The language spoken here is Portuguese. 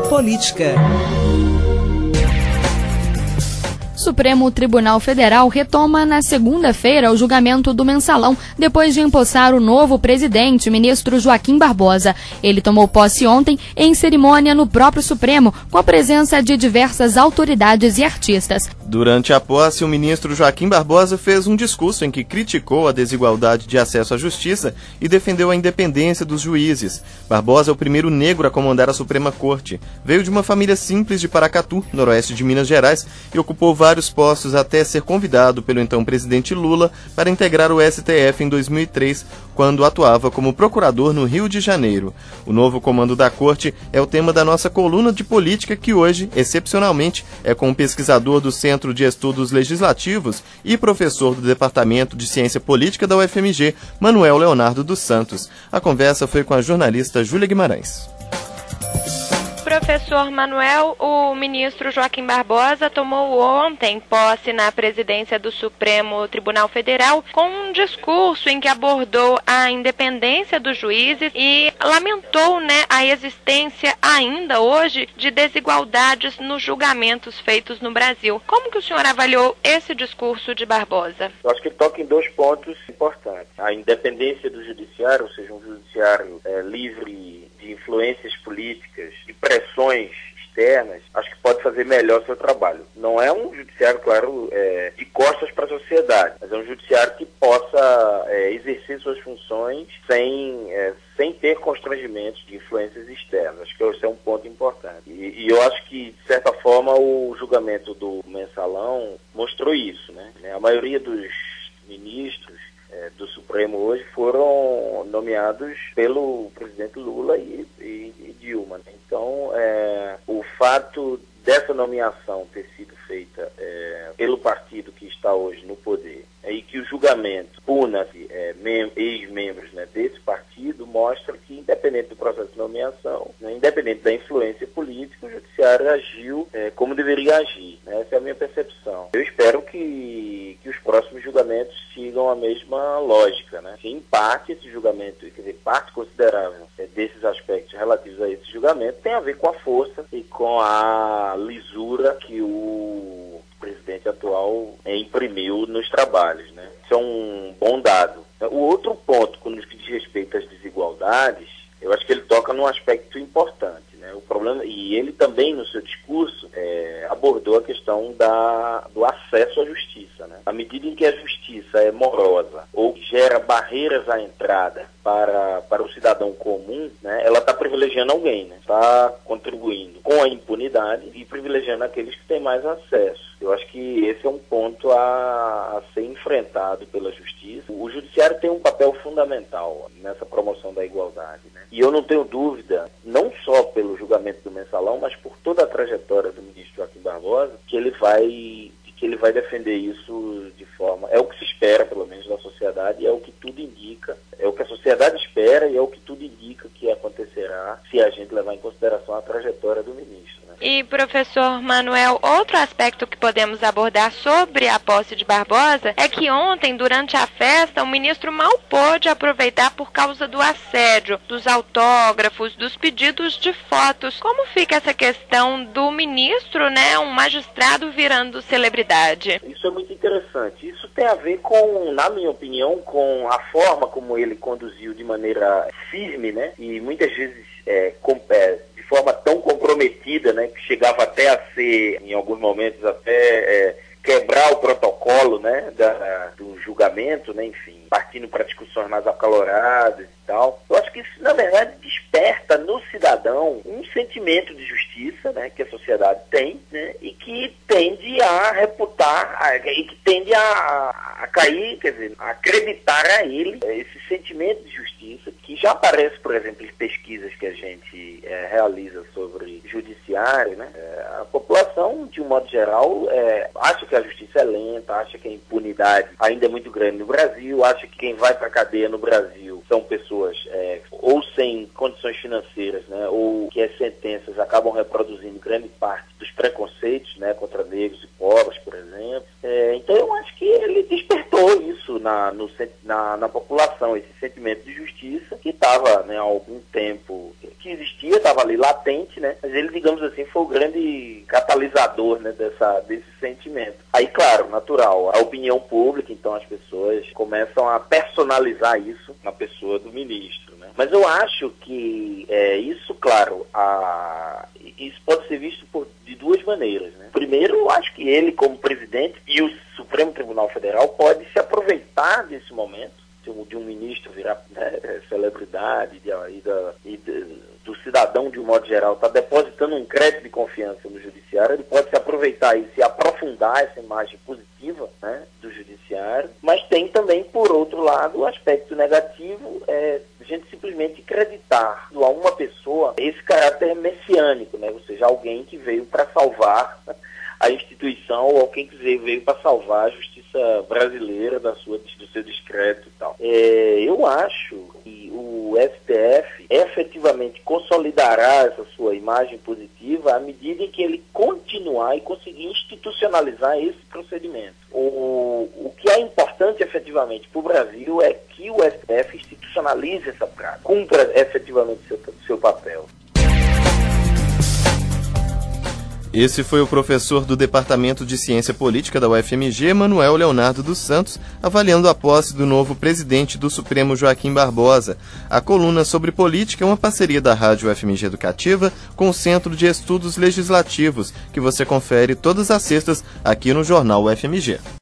Política. Supremo Tribunal Federal retoma na segunda-feira o julgamento do Mensalão, depois de empossar o novo presidente, o ministro Joaquim Barbosa. Ele tomou posse ontem em cerimônia no próprio Supremo, com a presença de diversas autoridades e artistas. Durante a posse, o ministro Joaquim Barbosa fez um discurso em que criticou a desigualdade de acesso à justiça e defendeu a independência dos juízes. Barbosa é o primeiro negro a comandar a Suprema Corte. Veio de uma família simples de Paracatu, noroeste de Minas Gerais, e ocupou vários postos até ser convidado pelo então presidente Lula para integrar o STF em 2003, quando atuava como procurador no Rio de Janeiro. O novo comando da Corte é o tema da nossa coluna de política, que hoje, excepcionalmente, é com o pesquisador do Centro de Estudos Legislativos e professor do Departamento de Ciência Política da UFMG, Manuel Leonardo dos Santos. A conversa foi com a jornalista Júlia Guimarães. Professor Manuel, o ministro Joaquim Barbosa tomou ontem posse na presidência do Supremo Tribunal Federal com um discurso em que abordou a independência dos juízes e lamentou, a existência ainda hoje de desigualdades nos julgamentos feitos no Brasil. Como que o senhor avaliou esse discurso de Barbosa? Eu acho que ele toca em dois pontos importantes. A independência do judiciário, ou seja, um judiciário livre de influências políticas, de pressões externas, acho que pode fazer melhor o seu trabalho. Não é um judiciário, claro, de costas para a sociedade, mas é um judiciário que possa exercer suas funções sem ter constrangimentos de influências externas. Acho que esse é um ponto importante. E eu acho que, de certa forma, o julgamento do Mensalão mostrou isso, né? A maioria dos ministros do Supremo hoje foram nomeados pelo presidente Lula e Dilma, né? Então, o fato dessa nomeação ter sido feita pelo partido que está hoje no poder e que o julgamento puna ex-membros desse partido mostra que, independente do processo de nomeação, independente da influência política, o judiciário agiu como deveria agir, né? Essa é a minha percepção. Eu espero que os próximos julgamentos sigam a mesma lógica, né? Que, em parte, esse julgamento, quer dizer, parte considerável desses aspectos relativos a esse julgamento tem a ver com a força e com a lisura que o presidente atual imprimiu nos trabalhos, né? Isso é um bom dado. O outro ponto, quando diz respeito às desigualdades, eu acho que ele toca num aspecto importante, né? O problema, e ele também, no seu discurso, abordou a questão do acesso à justiça, né? À medida em que a justiça é morosa ou gera barreiras à entrada para o cidadão comum, né, ela está privilegiando alguém, né? Está contribuindo com a impunidade e privilegiando aqueles que têm mais acesso. Eu acho que esse é um ponto a ser enfrentado pela justiça. O judiciário tem um papel fundamental nessa promoção da igualdade, né? E eu não tenho dúvida, não só pelo julgamento do Mensalão, mas por toda a trajetória do ministro Joaquim Barbosa, que ele vai defender isso de forma... É o que se espera, pelo menos, da sociedade, é o que tudo indica, é o que a sociedade espera e é o que tudo indica que acontecerá se a gente levar em consideração a trajetória do ministro, né? E, professor Manuel, outro aspecto que podemos abordar sobre a posse de Barbosa é que ontem, durante a festa, o ministro mal pôde aproveitar por causa do assédio, dos autógrafos, dos pedidos de fotos. Como fica essa questão do ministro, um magistrado virando celebridade? Isso é muito interessante. Isso tem a ver com, na minha opinião, com a forma como ele conduziu de maneira firme, né? E muitas vezes de forma tão comprometida, né, que chegava até a ser, em alguns momentos, até quebrar o protocolo, né, do julgamento, né, enfim, partindo para discussões mais acaloradas e tal. Eu acho que isso, na verdade, desperta no cidadão um sentimento de justiça, né, que a sociedade tem, né, e que tende a reputar, e que tende a cair, quer dizer, a acreditar a ele esse sentimento de justiça, que já aparece, por exemplo, em pesquisas que a gente realiza sobre judiciário, né. A população, de um modo geral, acha que a justiça é lenta, acha que a impunidade ainda é muito grande no Brasil, acha que quem vai para a cadeia no Brasil são pessoas ou sem condições financeiras, né, ou que as sentenças acabam reproduzindo grande parte dos preconceitos, né, contra negros e pobres, por exemplo. Então eu acho que ele despertou isso na população, esse sentimento de justiça que estava, né, há algum tempo, que existia existia, estava ali latente, né? Mas ele, digamos assim, foi o grande catalisador, né, desse sentimento. Aí, claro, natural, a opinião pública, então as pessoas começam a personalizar isso na pessoa do ministro, né? Mas eu acho que isso, claro, isso pode ser visto de duas maneiras, né? Primeiro, eu acho que ele, como presidente, e o Supremo Tribunal Federal pode se aproveitar desse momento, de um ministro virar, né, celebridade do cidadão, de um modo geral, está depositando um crédito de confiança no judiciário. Ele pode se aproveitar isso e aprofundar essa imagem positiva, né, do judiciário. Mas tem também, por outro lado, o aspecto negativo, a gente simplesmente acreditar a uma pessoa esse caráter messiânico, né, ou seja, alguém que veio para salvar a instituição, ou alguém que veio para salvar a justiça brasileira do seu descrédito e tal. Eu acho que o STF efetivamente consolidará essa sua imagem positiva à medida em que ele continuar e conseguir institucionalizar esse procedimento. O que é importante efetivamente para o Brasil é que o STF institucionalize essa prática, cumpra efetivamente seu papel. Esse foi o professor do Departamento de Ciência Política da UFMG, Manuel Leonardo dos Santos, avaliando a posse do novo presidente do Supremo, Joaquim Barbosa. A coluna sobre política é uma parceria da Rádio UFMG Educativa com o Centro de Estudos Legislativos, que você confere todas as sextas aqui no Jornal UFMG.